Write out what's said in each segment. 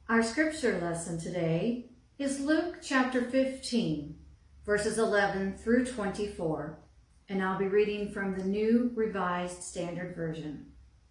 Our scripture lesson today is Luke chapter 15, verses 11 through 24, and I'll be reading from the New Revised Standard Version.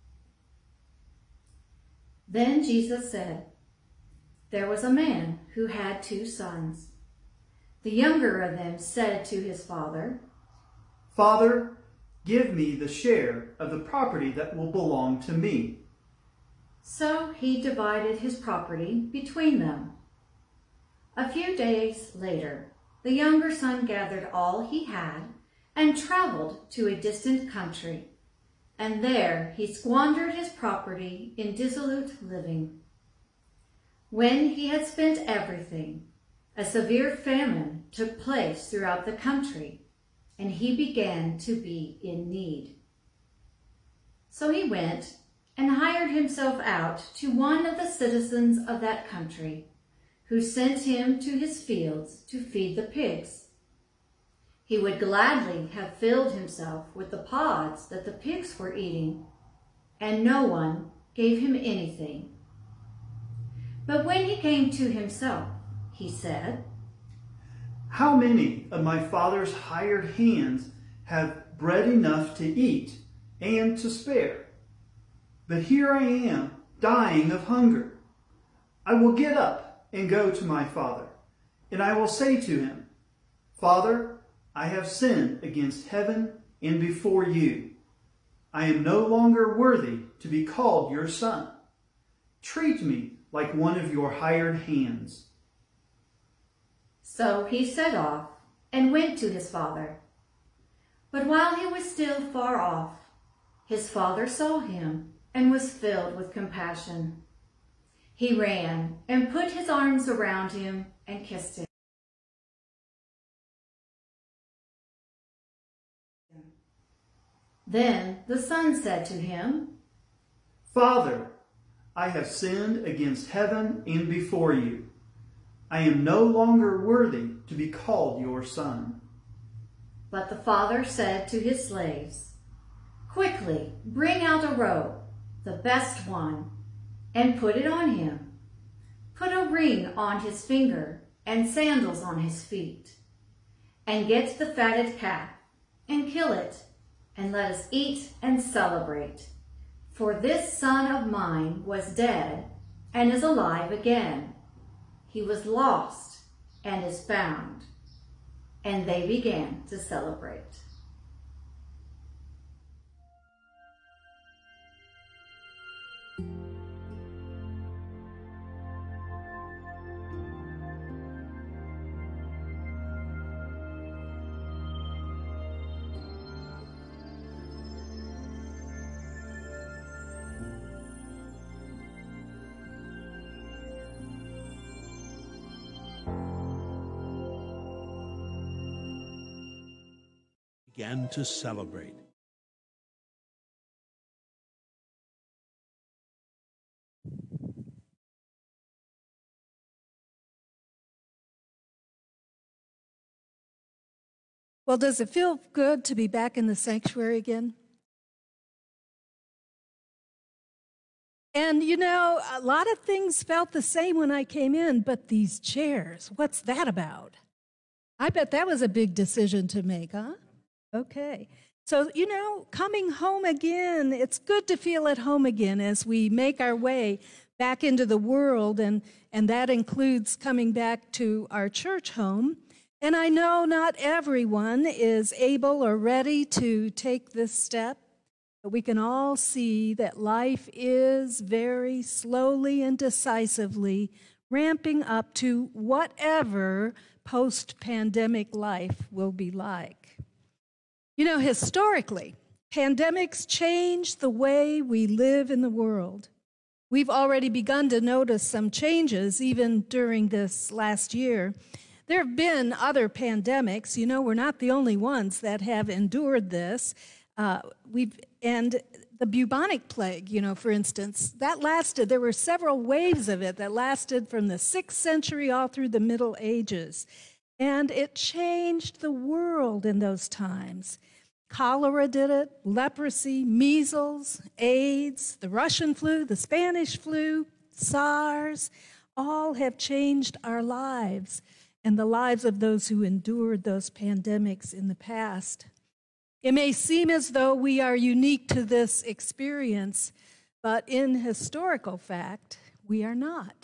Then Jesus said, "There was a man who had 2 sons. The younger of them said to his father, 'Father, give me the share of the property that will belong to me.' So he divided his property between them. A few days later, the younger son gathered all he had and traveled to a distant country, and there he squandered his property in dissolute living. When he had spent everything, a severe famine took place throughout the country, and he began to be in need. So he went and hired himself out to one of the citizens of that country, who sent him to his fields to feed the pigs. He would gladly have filled himself with the pods that the pigs were eating, and no one gave him anything. But when he came to himself, he said, 'How many of my father's hired hands have bread enough to eat and to spare? But here I am, dying of hunger. I will get up and go to my father, and I will say to him, Father, I have sinned against heaven and before you. I am no longer worthy to be called your son. Treat me like one of your hired hands.' So he set off and went to his father. But while he was still far off, his father saw him and was filled with compassion. He ran and put his arms around him and kissed him. Then the son said to him, 'Father, I have sinned against heaven and before you. I am no longer worthy to be called your son.' But the father said to his slaves, 'Quickly bring out a robe, the best one, and put it on him. Put a ring on his finger and sandals on his feet. And get the fatted calf and kill it, and let us eat and celebrate. For this son of mine was dead and is alive again. He was lost and is found.' And they began to celebrate." Began to celebrate. Well, does it feel good to be back in the sanctuary again? And a lot of things felt the same when I came in, but these chairs, what's that about? I bet that was a big decision to make, huh? Okay. So, coming home again, it's good to feel at home again as we make our way back into the world, and that includes coming back to our church home. And I know not everyone is able or ready to take this step, but we can all see that life is very slowly and decisively ramping up to whatever post-pandemic life will be like. Historically, pandemics change the way we live in the world. We've already begun to notice some changes even during this last year. There have been other pandemics. We're not the only ones that have endured this. And the bubonic plague, for instance, there were several waves of it that lasted from the 6th century all through the Middle Ages. And it changed the world in those times. Cholera did it, leprosy, measles, AIDS, the Russian flu, the Spanish flu, SARS. all have changed our lives and the lives of those who endured those pandemics in the past. It may seem as though we are unique to this experience, but in historical fact, we are not.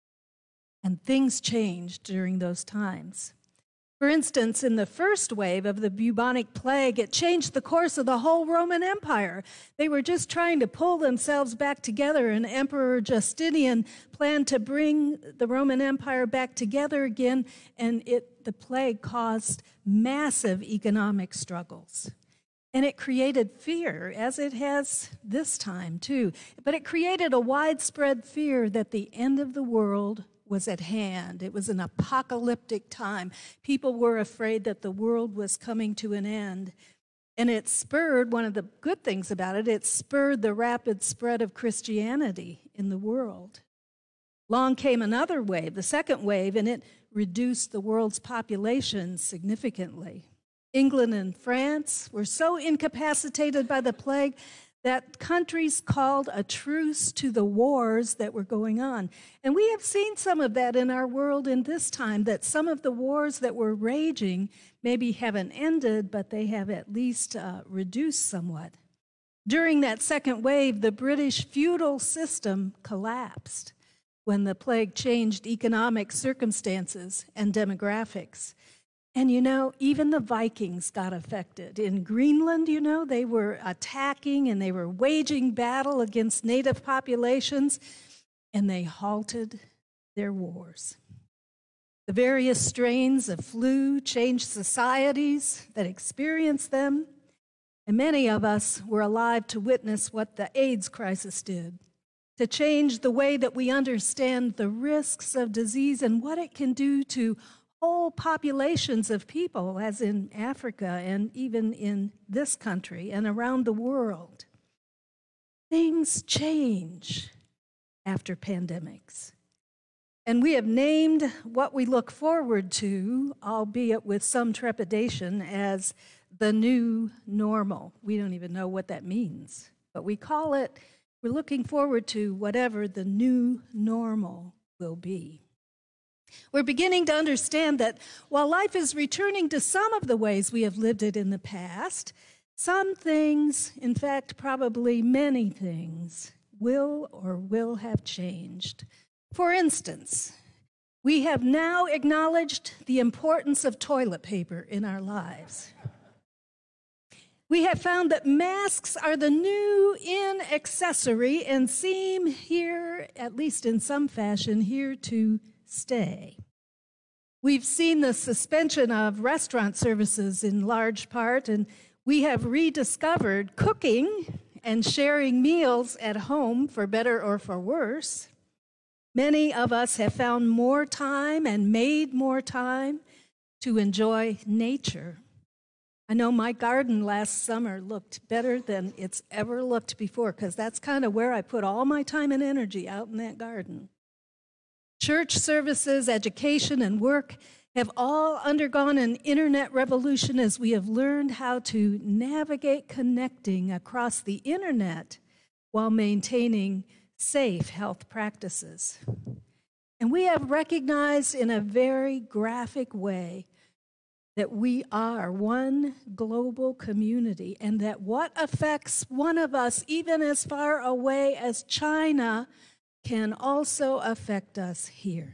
And things changed during those times. For instance, in the first wave of the bubonic plague, it changed the course of the whole Roman Empire. They were just trying to pull themselves back together, and Emperor Justinian planned to bring the Roman Empire back together again, and the plague caused massive economic struggles. And it created fear, as it has this time too. But it created a widespread fear that the end of the world was at hand. It was an apocalyptic time. People were afraid that the world was coming to an end. And it spurred, one of the good things about it, it spurred the rapid spread of Christianity in the world. Long came another wave, the second wave, and it reduced the world's population significantly. England and France were so incapacitated by the plague that countries called a truce to the wars that were going on. And we have seen some of that in our world in this time, that some of the wars that were raging maybe haven't ended, but they have at least reduced somewhat. During that second wave, the British feudal system collapsed when the plague changed economic circumstances and demographics. And even the Vikings got affected. In Greenland, they were attacking and they were waging battle against native populations, and they halted their wars. The various strains of flu changed societies that experienced them, and many of us were alive to witness what the AIDS crisis did, to change the way that we understand the risks of disease and what it can do to whole populations of people, as in Africa and even in this country and around the world. Things change after pandemics. And we have named what we look forward to, albeit with some trepidation, as the new normal. We don't even know what that means, but we're looking forward to whatever the new normal will be. We're beginning to understand that while life is returning to some of the ways we have lived it in the past, some things, in fact, probably many things, will have changed. For instance, we have now acknowledged the importance of toilet paper in our lives. We have found that masks are the new in accessory and seem here, at least in some fashion, here to stay. We've seen the suspension of restaurant services in large part, and we have rediscovered cooking and sharing meals at home, for better or for worse. Many of us have found more time and made more time to enjoy nature. I know my garden last summer looked better than it's ever looked before, because that's kind of where I put all my time and energy, out in that garden. Church services, education, and work have all undergone an internet revolution as we have learned how to navigate connecting across the internet while maintaining safe health practices. And we have recognized in a very graphic way that we are one global community, and that what affects one of us, even as far away as China, can also affect us here.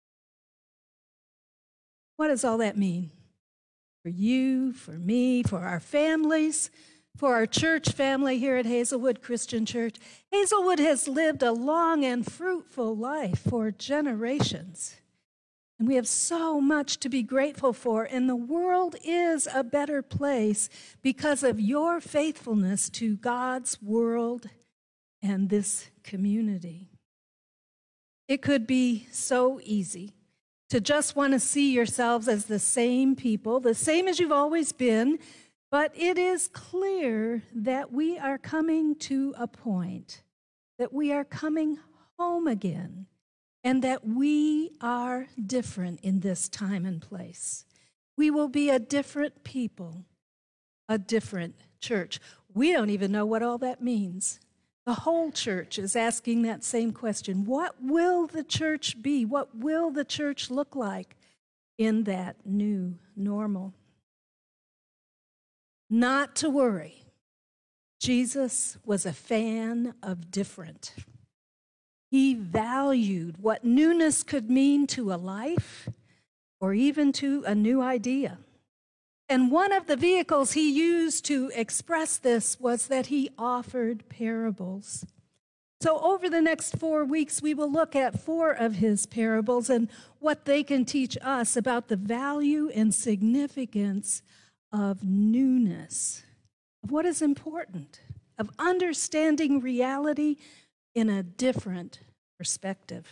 What does all that mean? For you, for me, for our families, for our church family here at Hazelwood Christian Church. Hazelwood has lived a long and fruitful life for generations. And we have so much to be grateful for, and the world is a better place because of your faithfulness to God's world and this community. It could be so easy to just want to see yourselves as the same people, the same as you've always been, but it is clear that we are coming to a point, that we are coming home again, and that we are different in this time and place. We will be a different people, a different church. We don't even know what all that means, The whole church is asking that same question. What will the church be? What will the church look like in that new normal? Not to worry. Jesus was a fan of different. He valued what newness could mean to a life or even to a new idea. And one of the vehicles he used to express this was that he offered parables. So over the next 4 weeks, we will look at 4 of his parables and what they can teach us about the value and significance of newness, of what is important, of understanding reality in a different perspective.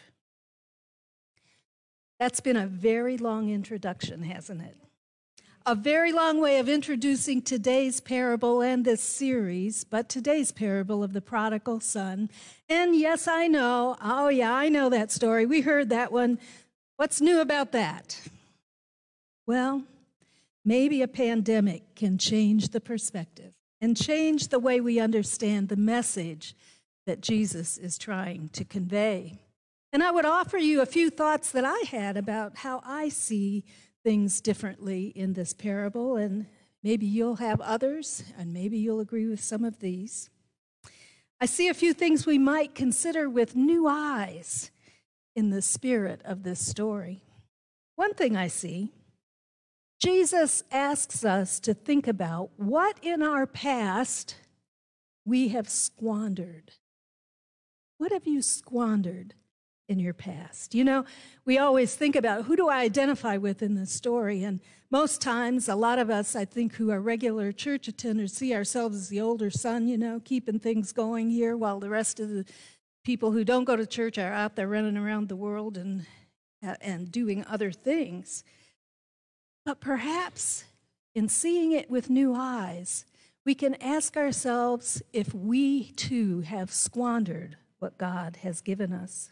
That's been a very long introduction, hasn't it? A very long way of introducing today's parable and this series, but today's parable of the prodigal son. And yes, I know. Oh, yeah, I know that story. We heard that one. What's new about that? Well, maybe a pandemic can change the perspective and change the way we understand the message that Jesus is trying to convey. And I would offer you a few thoughts that I had about how I see things differently in this parable, and maybe you'll have others, and maybe you'll agree with some of these. I see a few things we might consider with new eyes in the spirit of this story. One thing I see, Jesus asks us to think about what in our past we have squandered. What have you squandered in your past? You know, we always think about who do I identify with in this story, and most times, a lot of us, I think, who are regular church attenders see ourselves as the older son, you know, keeping things going here while the rest of the people who don't go to church are out there running around the world and doing other things. But perhaps in seeing it with new eyes, we can ask ourselves if we too have squandered what God has given us.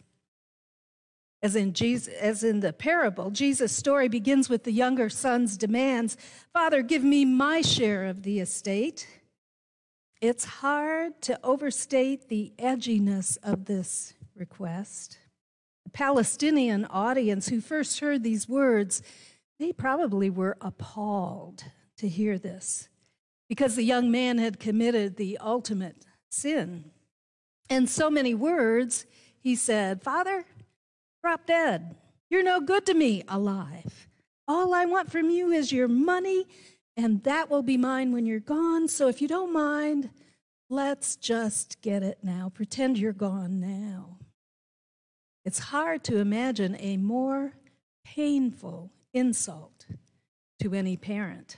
As in the parable, Jesus' story begins with the younger son's demands, "Father, give me my share of the estate." It's hard to overstate the edginess of this request. The Palestinian audience who first heard these words, they probably were appalled to hear this because the young man had committed the ultimate sin. In so many words, he said, "Father, drop dead. You're no good to me alive. All I want from you is your money, and that will be mine when you're gone. So if you don't mind, let's just get it now. Pretend you're gone now." It's hard to imagine a more painful insult to any parent.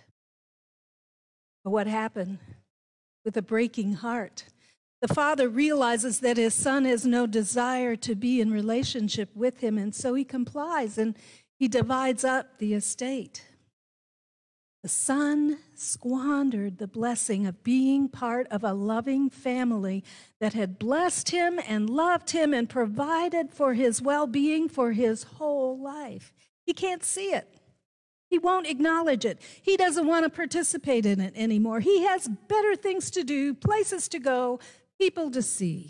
But what happened? With a breaking heart, the father realizes that his son has no desire to be in relationship with him, and so he complies and he divides up the estate. The son squandered the blessing of being part of a loving family that had blessed him and loved him and provided for his well-being for his whole life. He can't see it. He won't acknowledge it. He doesn't want to participate in it anymore. He has better things to do, places to go, people to see.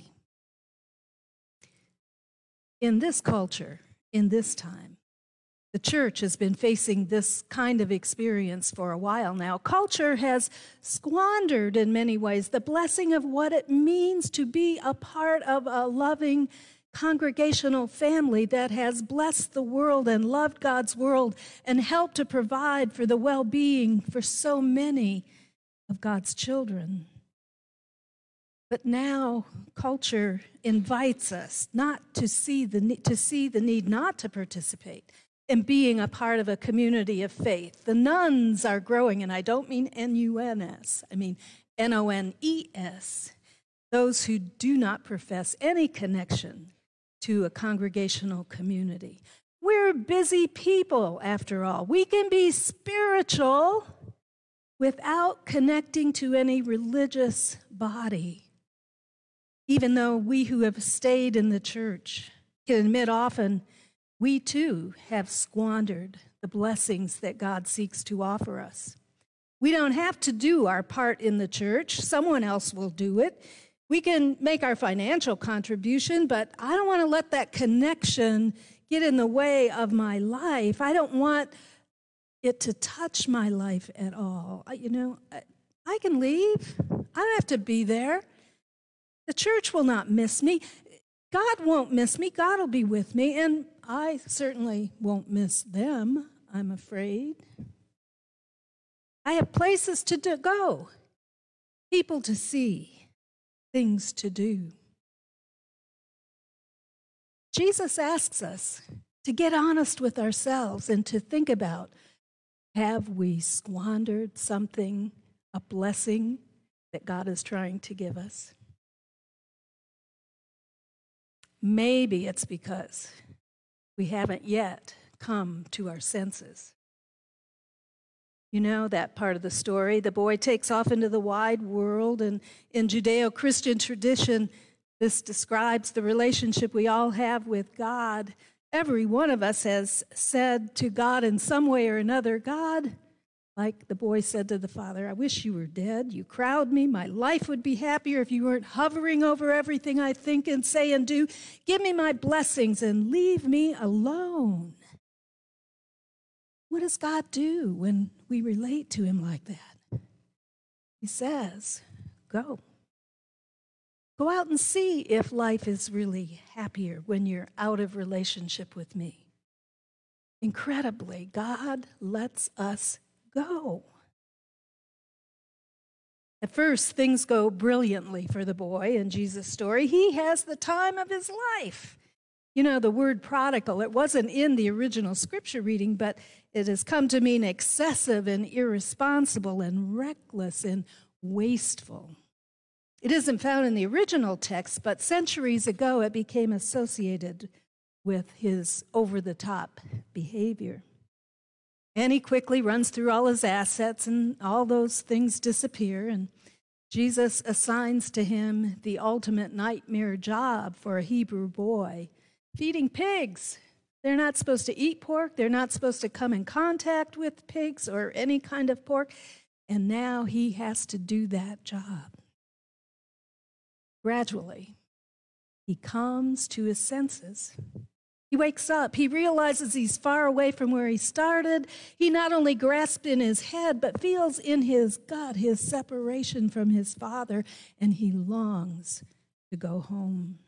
In this culture, in this time, the church has been facing this kind of experience for a while now. Culture has squandered in many ways the blessing of what it means to be a part of a loving congregational family that has blessed the world and loved God's world and helped to provide for the well-being for so many of God's children. But now culture invites us not to see the need not to participate in being a part of a community of faith. The nuns are growing, and I don't mean N-U-N-S, I mean N-O-N-E-S, those who do not profess any connection to a congregational community. We're busy people, after all. We can be spiritual without connecting to any religious body. Even though we who have stayed in the church can admit often we too have squandered the blessings that God seeks to offer us. We don't have to do our part in the church. Someone else will do it. We can make our financial contribution, but I don't want to let that connection get in the way of my life. I don't want it to touch my life at all. I can leave. I don't have to be there. The church will not miss me. God won't miss me. God will be with me, and I certainly won't miss them, I'm afraid. I have places to go, people to see, things to do. Jesus asks us to get honest with ourselves and to think about, have we squandered something, a blessing that God is trying to give us? Maybe it's because we haven't yet come to our senses. You know that part of the story. The boy takes off into the wide world, and in Judeo-Christian tradition, this describes the relationship we all have with God. Every one of us has said to God in some way or another, God, like the boy said to the father, I wish you were dead. You crowd me. My life would be happier if you weren't hovering over everything I think and say and do. Give me my blessings and leave me alone. What does God do when we relate to him like that? He says, go. Go out and see if life is really happier when you're out of relationship with me. Incredibly, God lets us go. At first, things go brilliantly for the boy in Jesus' story. He has the time of his life. You know, the word prodigal, it wasn't in the original scripture reading, but it has come to mean excessive and irresponsible and reckless and wasteful. It isn't found in the original text, but centuries ago it became associated with his over-the-top behavior. And he quickly runs through all his assets, and all those things disappear, and Jesus assigns to him the ultimate nightmare job for a Hebrew boy, feeding pigs. They're not supposed to eat pork. They're not supposed to come in contact with pigs or any kind of pork. And now he has to do that job. Gradually, he comes to his senses. He wakes up. He realizes he's far away from where he started. He not only grasps in his head, but feels in his gut his separation from his father, and he longs to go home.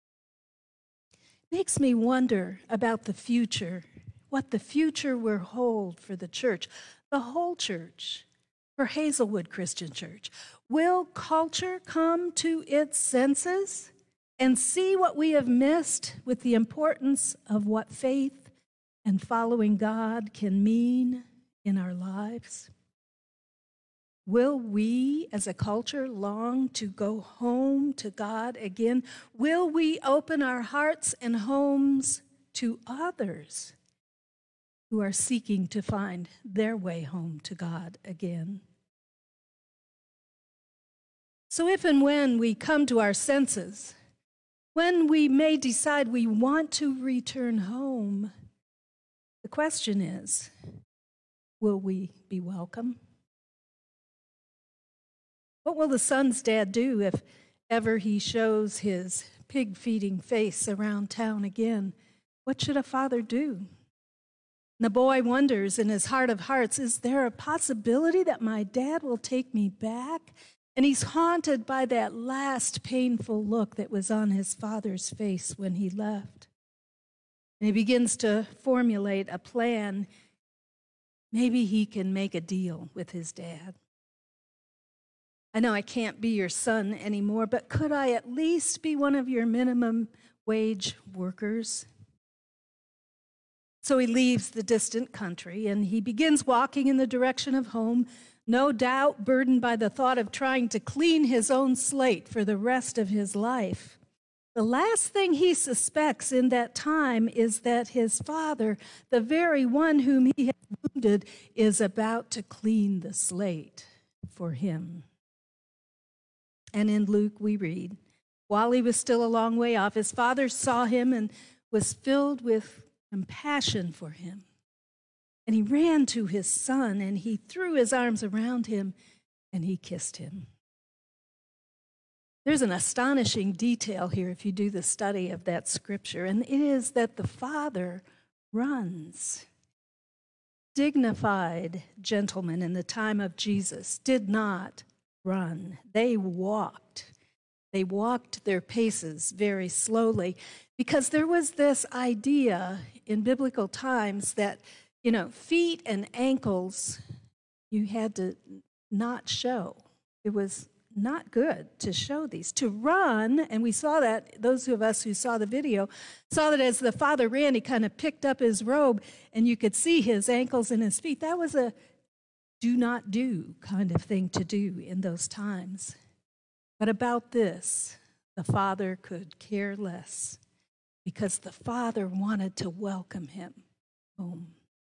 Makes me wonder about the future, what the future will hold for the church, the whole church, for Hazelwood Christian Church. Will culture come to its senses and see what we have missed with the importance of what faith and following God can mean in our lives? Will we as a culture long to go home to God again? Will we open our hearts and homes to others who are seeking to find their way home to God again? So if and when we come to our senses, when we may decide we want to return home, the question is, will we be welcome? What will the son's dad do if ever he shows his pig-feeding face around town again? What should a father do? The boy wonders in his heart of hearts, is there a possibility that my dad will take me back? And he's haunted by that last painful look that was on his father's face when he left. And he begins to formulate a plan. Maybe he can make a deal with his dad. I know I can't be your son anymore, but could I at least be one of your minimum wage workers? So he leaves the distant country and he begins walking in the direction of home, no doubt burdened by the thought of trying to clean his own slate for the rest of his life. The last thing he suspects in that time is that his father, the very one whom he has wounded, is about to clean the slate for him. And in Luke we read, while he was still a long way off, his father saw him and was filled with compassion for him. And he ran to his son and he threw his arms around him and he kissed him. There's an astonishing detail here if you do the study of that scripture, and it is that the Father runs. Dignified gentlemen in the time of Jesus did not run. They walked. They walked their paces very slowly because there was this idea in biblical times that, feet and ankles you had to not show. It was not good to show these. To run, and we saw that, those of us who saw the video, saw that as the Father ran, he kind of picked up his robe, and you could see his ankles and his feet. That was a do not do kind of thing to do in those times. But about this, the Father could care less because the Father wanted to welcome him home.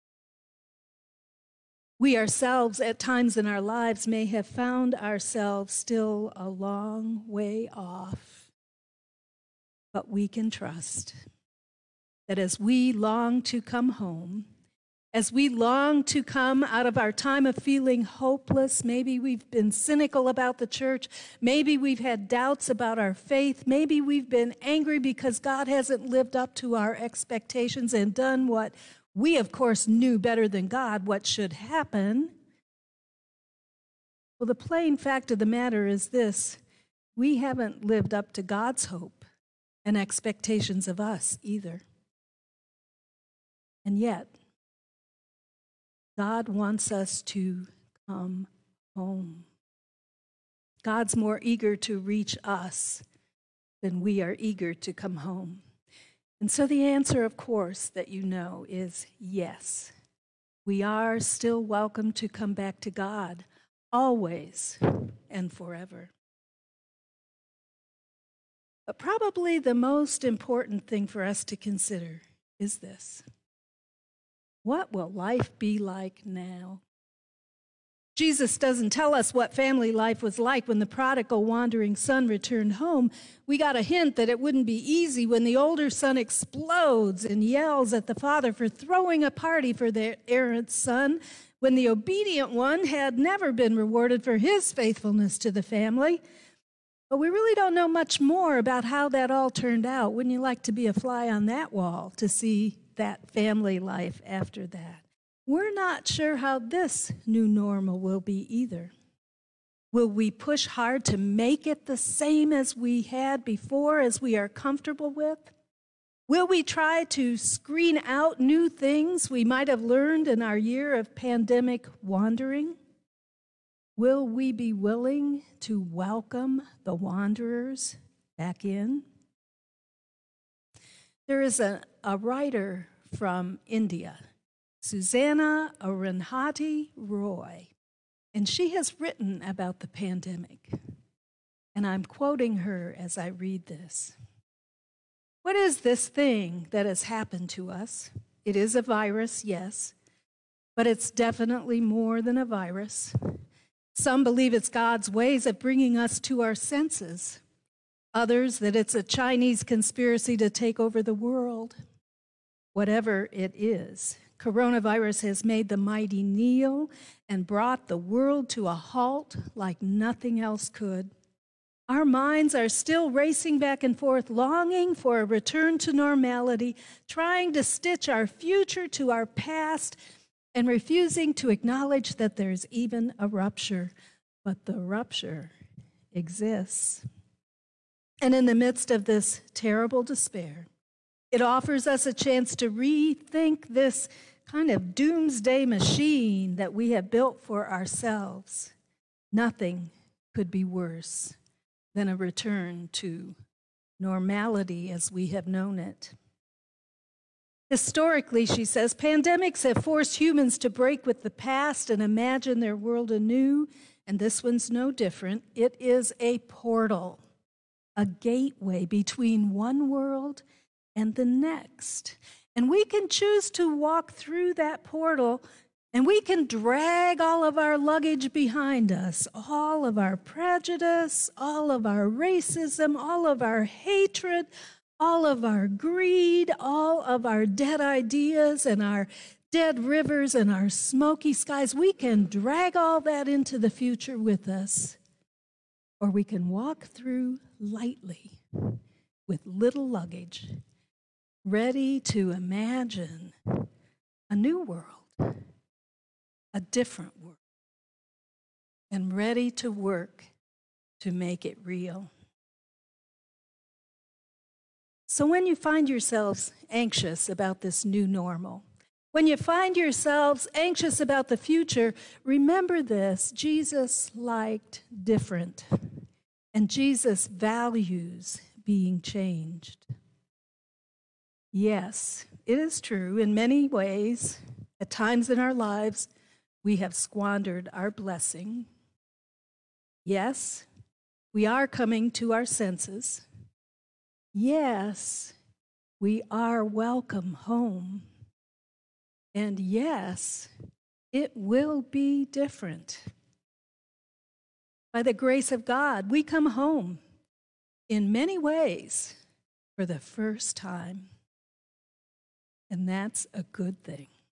We ourselves, at times in our lives, may have found ourselves still a long way off, but we can trust that as we long to come home, as we long to come out of our time of feeling hopeless, maybe we've been cynical about the church, maybe we've had doubts about our faith, maybe we've been angry because God hasn't lived up to our expectations and done what we, of course, knew better than God what should happen. Well, the plain fact of the matter is this: we haven't lived up to God's hope and expectations of us either. And yet, God wants us to come home. God's more eager to reach us than we are eager to come home. And so the answer, of course, that you know is yes. We are still welcome to come back to God, always and forever. But probably the most important thing for us to consider is this: what will life be like now? Jesus doesn't tell us what family life was like when the prodigal wandering son returned home. We got a hint that it wouldn't be easy when the older son explodes and yells at the father for throwing a party for their errant son, when the obedient one had never been rewarded for his faithfulness to the family. But we really don't know much more about how that all turned out. Wouldn't you like to be a fly on that wall to see that family life after that? We're not sure how this new normal will be either. Will we push hard to make it the same as we had before, as we are comfortable with? Will we try to screen out new things we might have learned in our year of pandemic wandering? Will we be willing to welcome the wanderers back in? There is a writer from India, Susanna Arundhati Roy, and she has written about the pandemic. And I'm quoting her as I read this. What is this thing that has happened to us? It is a virus, yes, but it's definitely more than a virus. Some believe it's God's ways of bringing us to our senses. Others that it's a Chinese conspiracy to take over the world. Whatever it is, coronavirus has made the mighty kneel and brought the world to a halt like nothing else could. Our minds are still racing back and forth, longing for a return to normality, trying to stitch our future to our past, and refusing to acknowledge that there's even a rupture. But the rupture exists. And in the midst of this terrible despair, it offers us a chance to rethink this kind of doomsday machine that we have built for ourselves. Nothing could be worse than a return to normality as we have known it. Historically, she says, pandemics have forced humans to break with the past and imagine their world anew, and this one's no different. It is a portal, a gateway between one world and the next. And we can choose to walk through that portal, and we can drag all of our luggage behind us, all of our prejudice, all of our racism, all of our hatred, all of our greed, all of our dead ideas and our dead rivers and our smoky skies. We can drag all that into the future with us. or we can walk through lightly with little luggage, ready to imagine a new world, a different world, and ready to work to make it real. So when you find yourselves anxious about this new normal, when you find yourselves anxious about the future, remember this: Jesus liked different, and Jesus values being changed. Yes, it is true. In many ways, at times in our lives, we have squandered our blessing. Yes, we are coming to our senses. Yes, we are welcome home. And yes, it will be different. By the grace of God, we come home in many ways for the first time. And that's a good thing.